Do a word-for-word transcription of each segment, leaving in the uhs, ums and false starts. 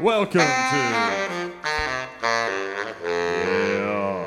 Welcome to. Yeah.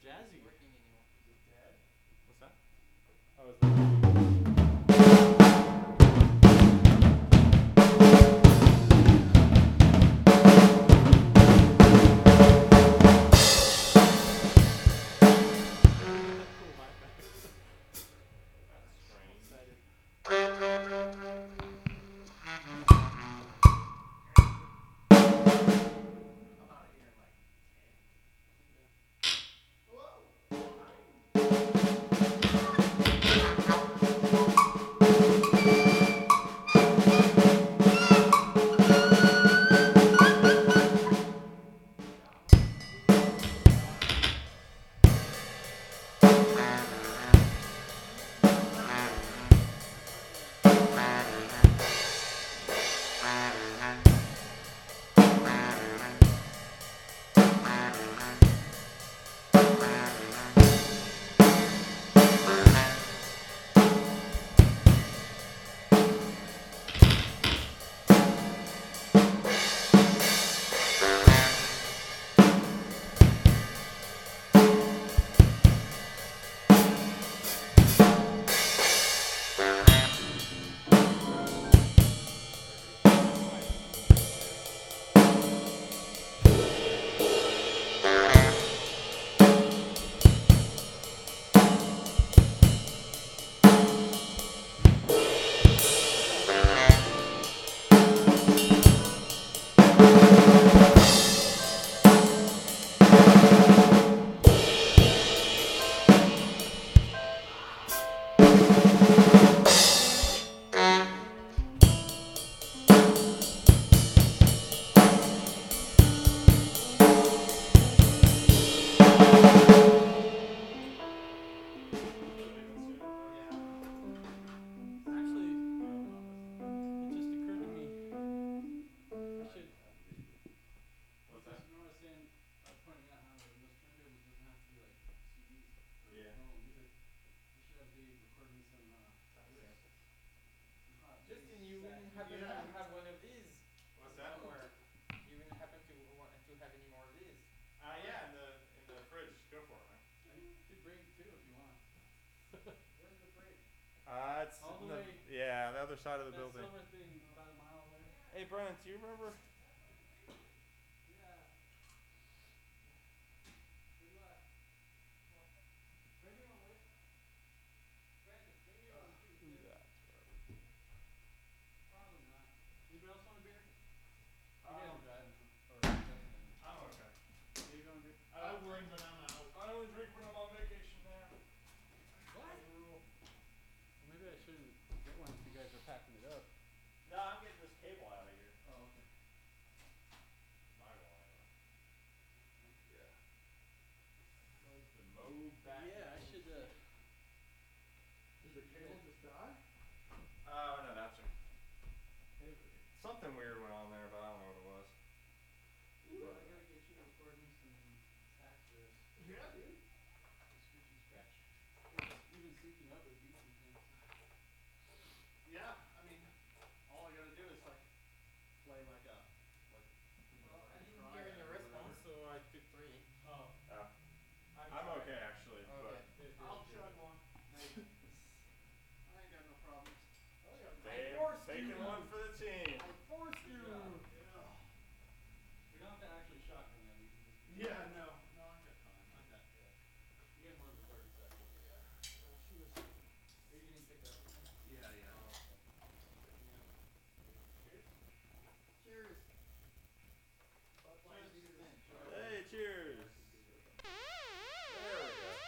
Jazzy. Working anymore. Is it dead? What's that? Oh, is that cool high facts. That's strange. Excited. I'm out of here in like ten. Yeah. Hello. Hi. Should we even tune it though? Yeah. Actually, I don't know. It just occurred to me. I should. What's Because that? remember I was saying, I was pointing out how like those turntables doesn't have to be like C Ds for Yeah. normal music. We should have Dave recording some uh, riffs. Samples. Some hot bass Justin, you sax. happen Yeah. to have one of these What's that? somewhere. You happen to want to have any more of these? Uh, yeah, in the in the fridge. Go for it, man. I could bring two if you want. Where's the fridge? Uh, it's All the in the, way- yeah, the other side of the That building. silver thing about a mile away. Hey, Brian, do you remember? Yeah. Good luck. Bring me one, will ya? Brandon, bring me one too. Who's Tim. that? Probably not. Anybody else want a beer? You guys Um, are driving, huh? Or Justin and I'm okay. Dave, you want a beer? I would, but I'm out. I only drink when I'm on vacation now. What? That's the rule. Well, maybe I shouldn't get one if you guys are packing it up. No, I'm getting this cable out of here. Oh, okay. My wall, anyway. Okay. Yeah. It's been mowed back. Yeah, I should uh Did the cable just die? Oh no, that's a, Hey, something weird went on there, but I don't know what it was. well, I gotta get you to record me some sax riffs. Yeah, dude. The screechy scratch. Even syncing up with beats and things. Yeah, I mean, all I gotta do is like play like a like you know Well, like I a didn't triad hear any or response, whatever. so I took three. Oh. Oh. I'm, I'm sorry. okay actually, Okay. but Good, good, I'll good. chug one. Maybe. I ain't got no problems. Oh, yeah. I Dave forced taking you. one for the team. I forced Good you. job. Yeah. We don't have to actually shotgun that. We can just. Yeah, no, no, I got time. I got. Yeah. You get more than thirty seconds. Yeah. Well, she was. Are you getting picked up or something? Yeah, yeah. Oh, okay. Picking me up. Cheers. Cheers. Bud Light Cheers. Cedar Bench. Hey, cheers. There we go.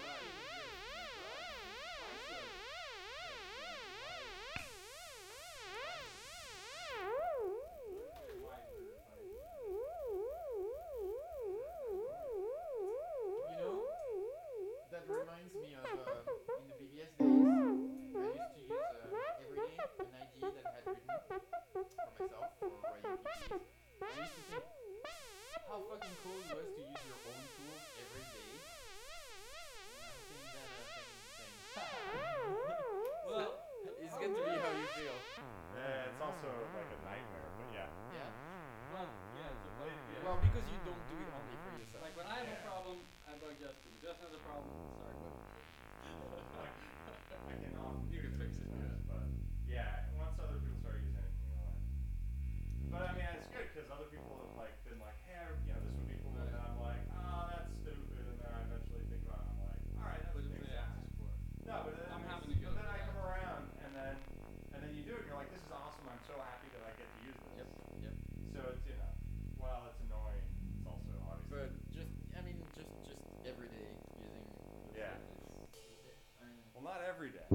You know, that reminds me of uh, in the B B S days, I used to use uh, every day an idea that I had written for myself for writing P Cs. I used to think how fucking cool it was to use your own tools every day. And I'm saying that uh, thing, saying, well, it's good to be how you feel. Yeah, it's also like a nightmare, but yeah. Yeah. Well, yeah, it's a Yeah. Yeah. Well, because you don't do it only for yourself. Like when I have a Yeah. problem, I bug Justin. When Justin has a problem, sorry, bud. Like, I can often You can fix it, myself, yeah. but yeah, once other people start using it, you know, like. But I mean, it's good because other people have like been like, hey, I- you know, this would be cool, and then I'm like, oh, that's stupid, and then I eventually think about it, and I'm like, all right, that What makes did they sense. ask for? No, but then, I'm I mean, having to go but then through I that. come around, and then and then you do it, and you're like, this is awesome. I'm so happy that I get to use this. Yep. Yep. So it's you know, while it's annoying, it's also obviously. But just, I mean, just, just every day using. the Yeah. phone is- I mean, Well, not every day.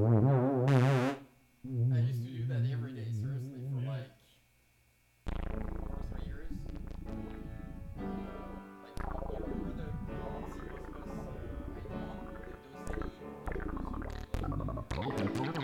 I used to do that every day, seriously, for Yeah. like over three years. Uh, like, you remember the long C plus plus uh, icon with those little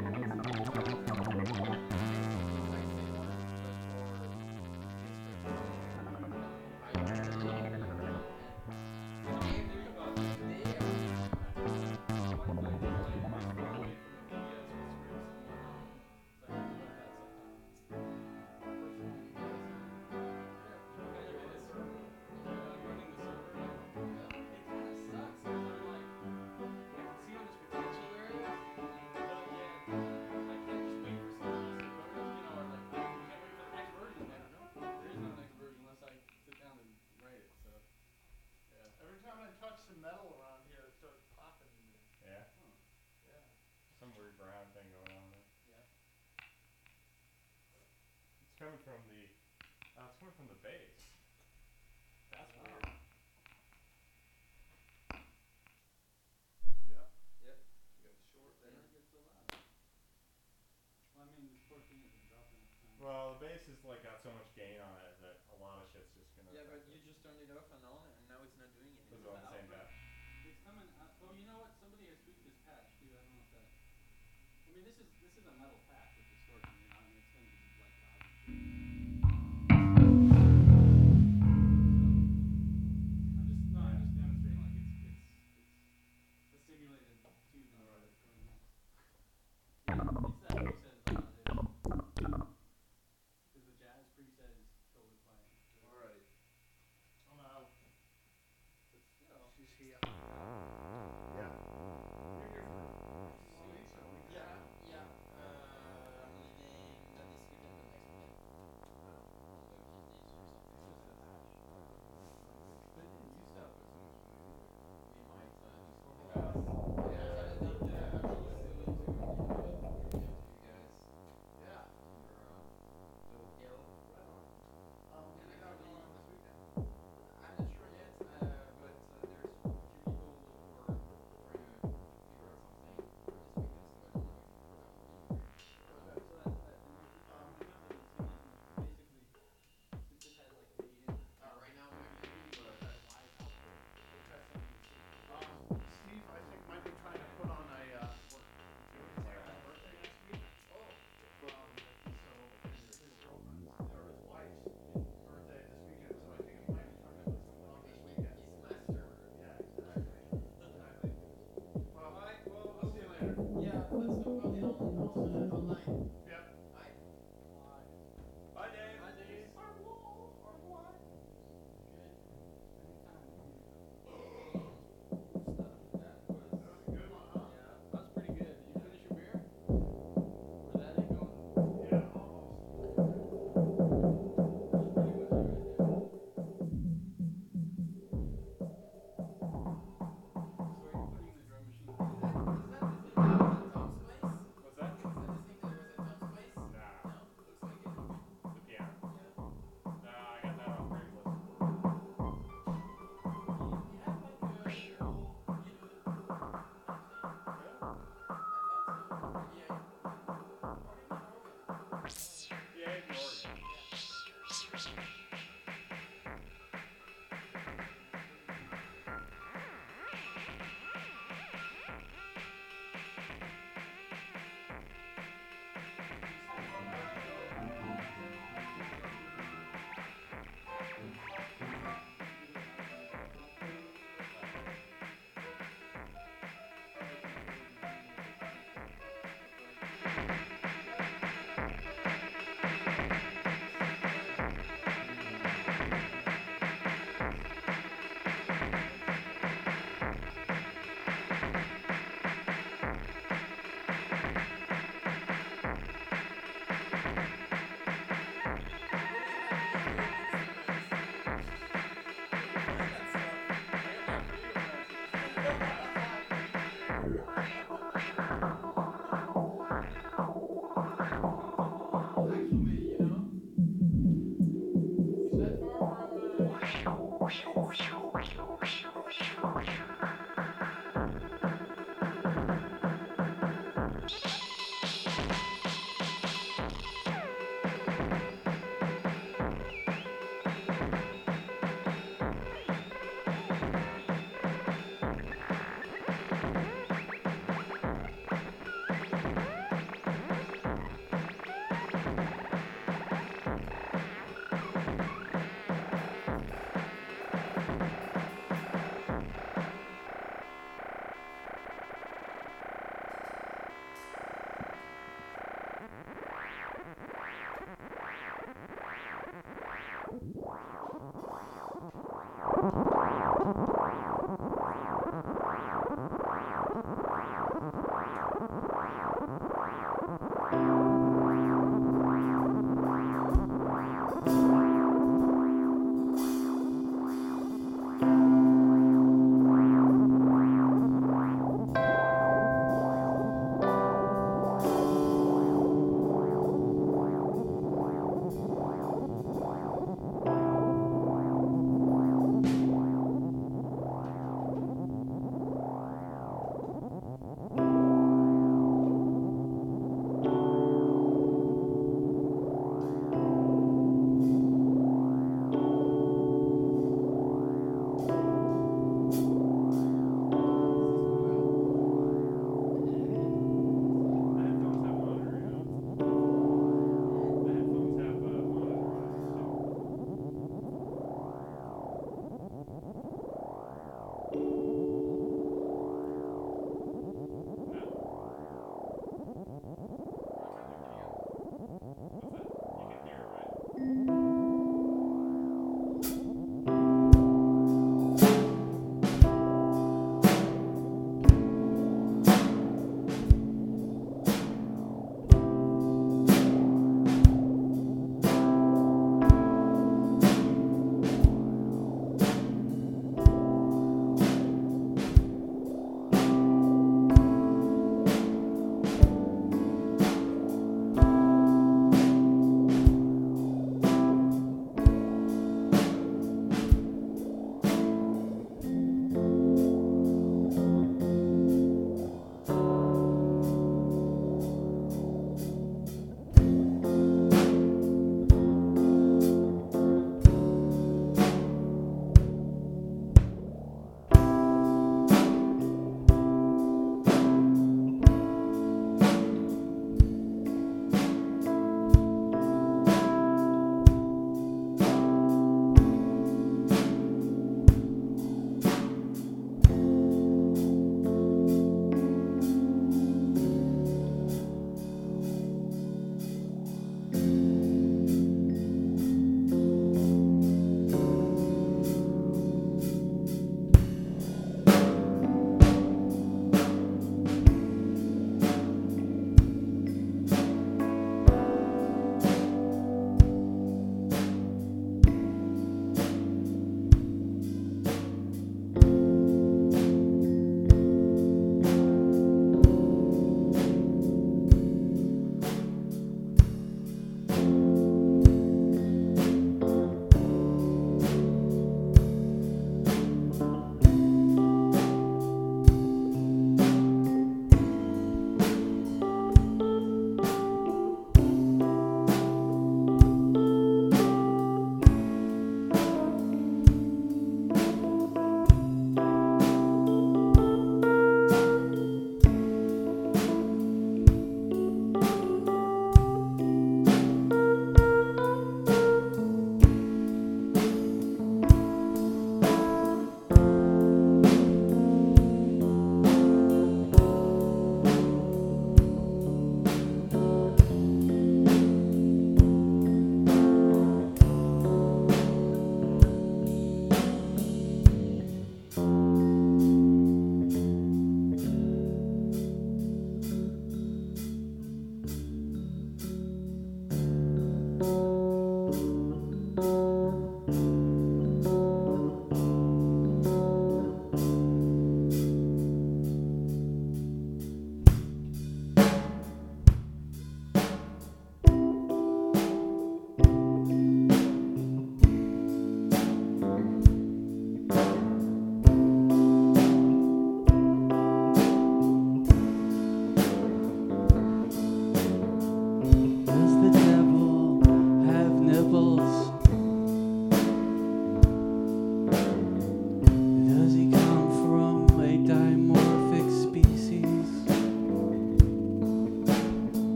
Every time I touch some metal around here, it starts popping in there. Yeah. Huh. Yeah. Some weird brown thing going on there. Yeah. It's coming from the. Oh, it's coming from the base. That's Wow. weird. Yep. Yep. You got the short Then there. it gets so loud. Well, I mean, this poor thing isn't dropping enough time. Well, the base has like got so much gain on it that a lot of shit's just gonna. Yeah, but affect you it. just turned it off and on, and now it's not doing This is anything. on the same depth. It's coming out. Oh, you know what? Somebody has tweaked this patch too. I don't know if that. I mean, this is this is a metal patch with distortion. You know, I mean, it's gonna be like loud and shit. I'm just no, I'm just demonstrating like it's it's it's a simulated tube and Alright. it's going nuts. Yeah, it's that preset is all it is. Because the jazz preset is totally quiet. Alright. I'm out. But still. She's here. Yeah. You're here for two weeks or a week and a Yeah, half? yeah. Uh, I'm leaving not this weekend, but next weekend. Uh, the Vietnamese or something. They didn't do stuff, but so much money. We might uh, do something else. Yeah, I think uh, actually silly to you know, you guys. Yeah. You're uh, little ill. Right on. Um, And I you got gotta going be- on this weekend? I'm not sure yet, uh, but uh, there's a few people who are trying to figure out something for this weekend, so I don't know if I will be here. So that, that um, the good thing is, basically, since it has like the in, Uh, right now I'm actually it but has live output. It has something to see. Um, Steve, I think might be trying to put on a, uh, what, it's like my birthday next week. oh, Um, so it's his girlfriend's, or his wife's birthday this weekend, so I think it might be trying to put something on this weekend. he's master. Yeah, exactly. Exactly. Well, Alright, well, I'll see you later. Yeah, let's talk about it on, on uh, online. Yep. Bye. Bye, Dave. Hi, Dave. That was a good one, huh? Yeah, that was pretty good. Did you finish your beer? Or is that it going? Yeah, almost. That's pretty much it right there. So are you putting the drum machine Is that, is that the thing that was at Tom's place? What's that? Is that the thing that was at Tom's place? Nah. No? Looks like it. The piano? Yeah. Nah, I got that on Craigslist. He had like a old, you know, Yeah, in Oregon. The headphones have monitoring on. The headphones have uh, monitoring on too.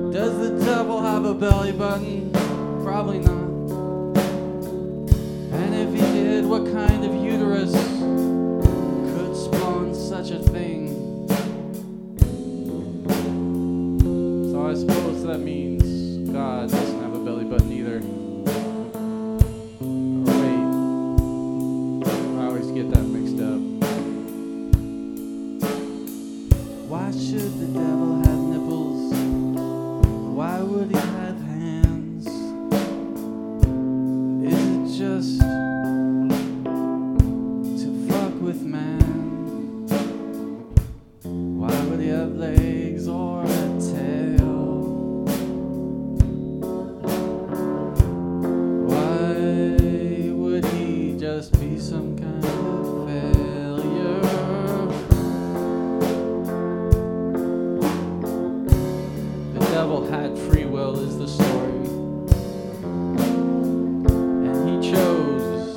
belly button? Probably not. And And if he did, what kind of uterus could spawn such a thing? So I suppose that means God doesn't have a belly button either. Or wait, I always get that mixed up. Why should the devil have nipples? Why would he have hands? Is it just to fuck with man? Why would he have legs or a tail? Why would he just be some kind of failure? The devil had free will is the story, and he chose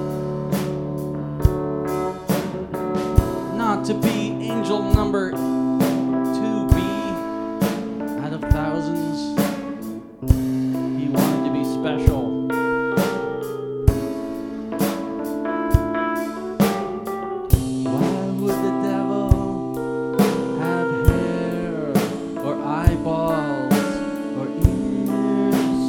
not to be angel number two B out of thousands. He wanted to be special. Why would the devil have hair or eyeballs or ears?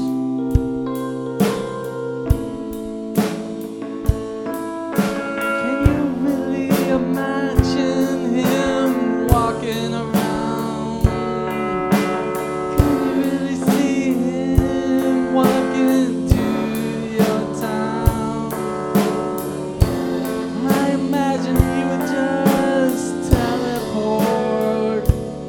Can you really imagine him walking around? Can you really see him walking to your town? I imagine he would just teleport.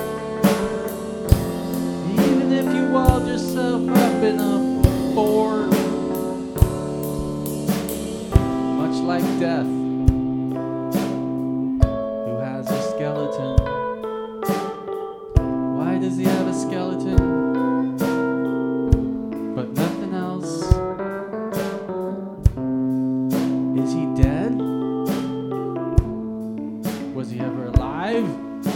Even if you walled yourself up in a fort. Much like death, who has a skeleton. Why does he have a skeleton? But nothing else. Is he dead? Was he ever alive?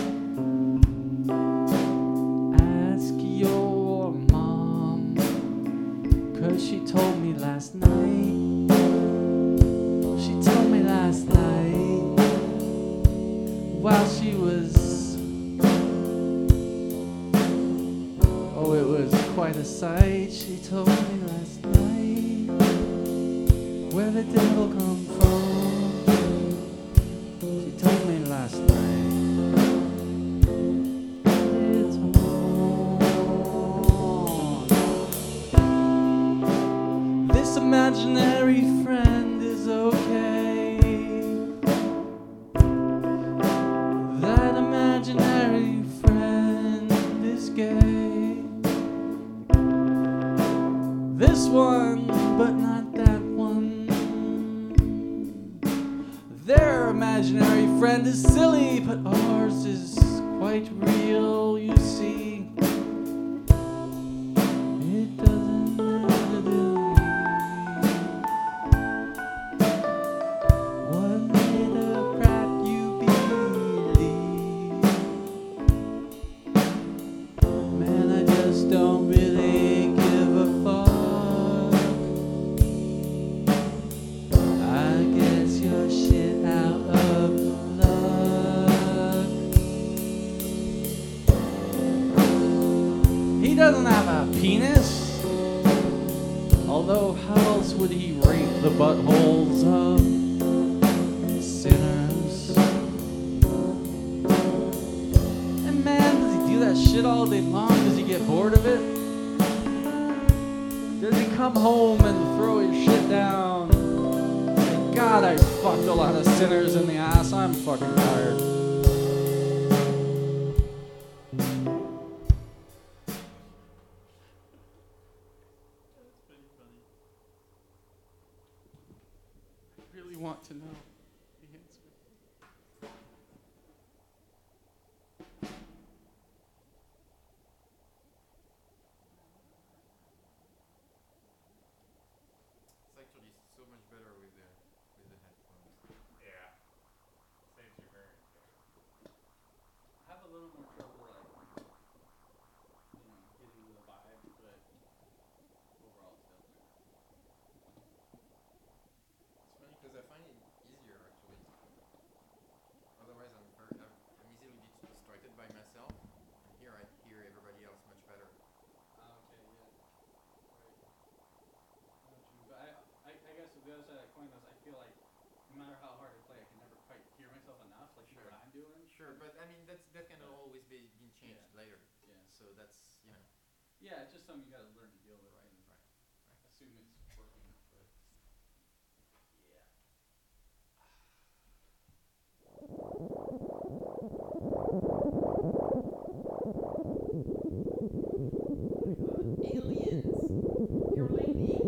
Ask your mom, 'cause she told me last night. She told me last night while she was, oh, it was quite a sight. She told me last night where the devil come from. She told me last night it's on. This imaginary friend is okay. That imaginary friend is gay. This one, but not that one. Their imaginary friend is silly, but ours is quite real, you see. It doesn't matter to me. What bit of crap you believe? Man, I just don't really give a fuck. I guess you're shit out of luck. He doesn't have a penis. Although, how else would he rape the buttholes of sinners? And man, does he do that shit all day long? Does he get bored of it? Does he come home and throw his shit down? Like, God, I fucked a lot of sinners in the ass. I'm fucking tired. That's pretty funny. I really want to know the answer. It's actually so much better with the with the headphones. Yeah. Saves you hearing. I have a little more trouble, like, you know, getting the vibe, but overall it's definitely. Sure, but I mean that's that can always be been changed Yeah. later. Yeah. So that's you know Yeah, it's just something you gotta learn to deal with right, and right, right. assume it's working, but yeah. Aliens! Your lady!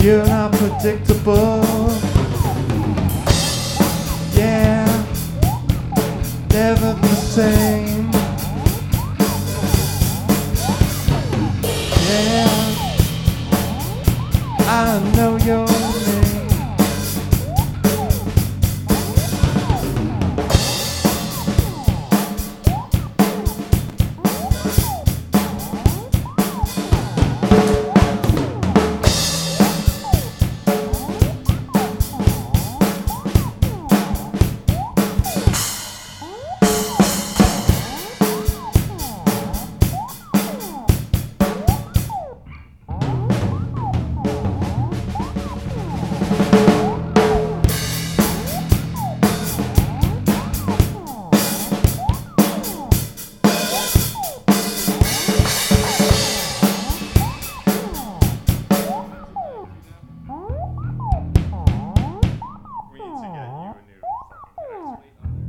You're not predictable. Yeah, never the same. Yeah, I know your name. We need to get you a new fucking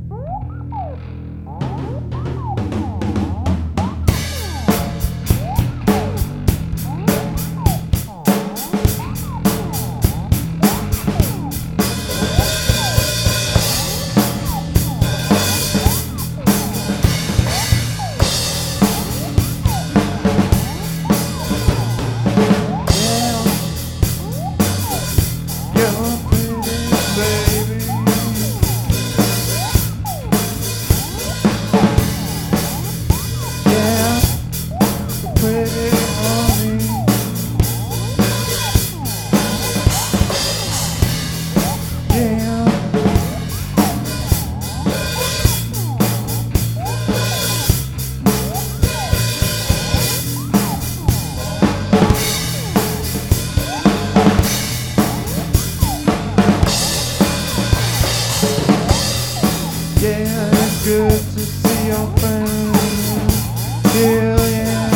Yeah, it's good to see your friends. Yeah, yeah.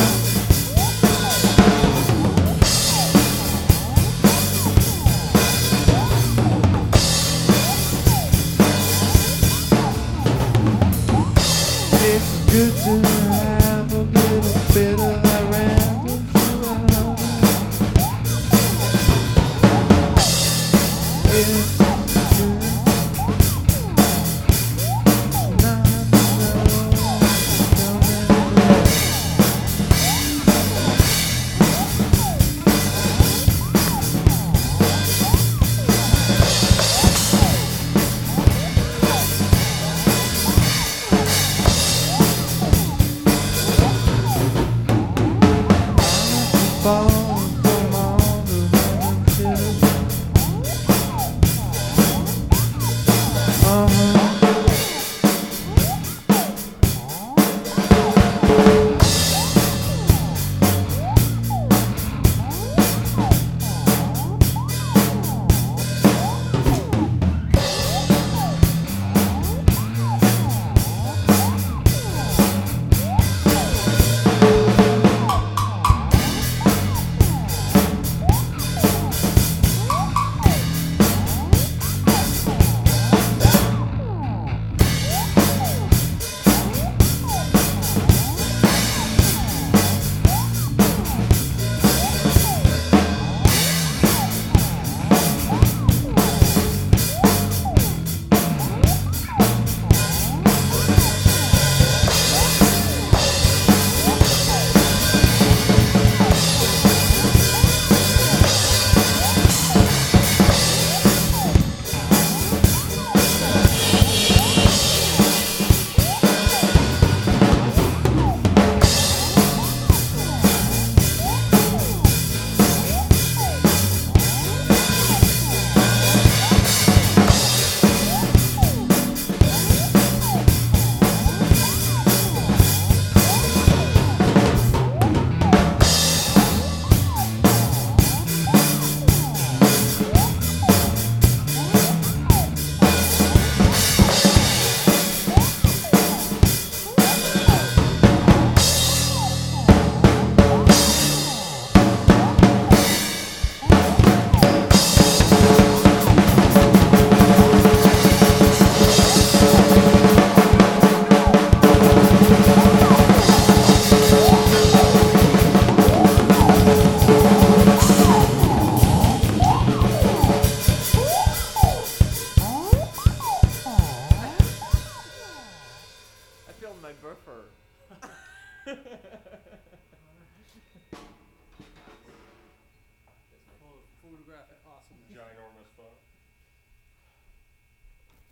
It's good to have a little bit of that random throughout. It's good.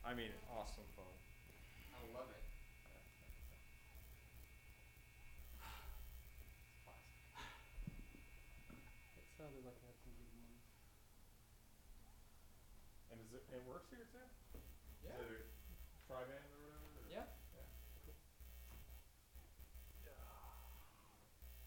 I mean, awesome phone. I love it. It sounded like it had some good ones. And is it, it works here too? Yeah. Is it tri-band or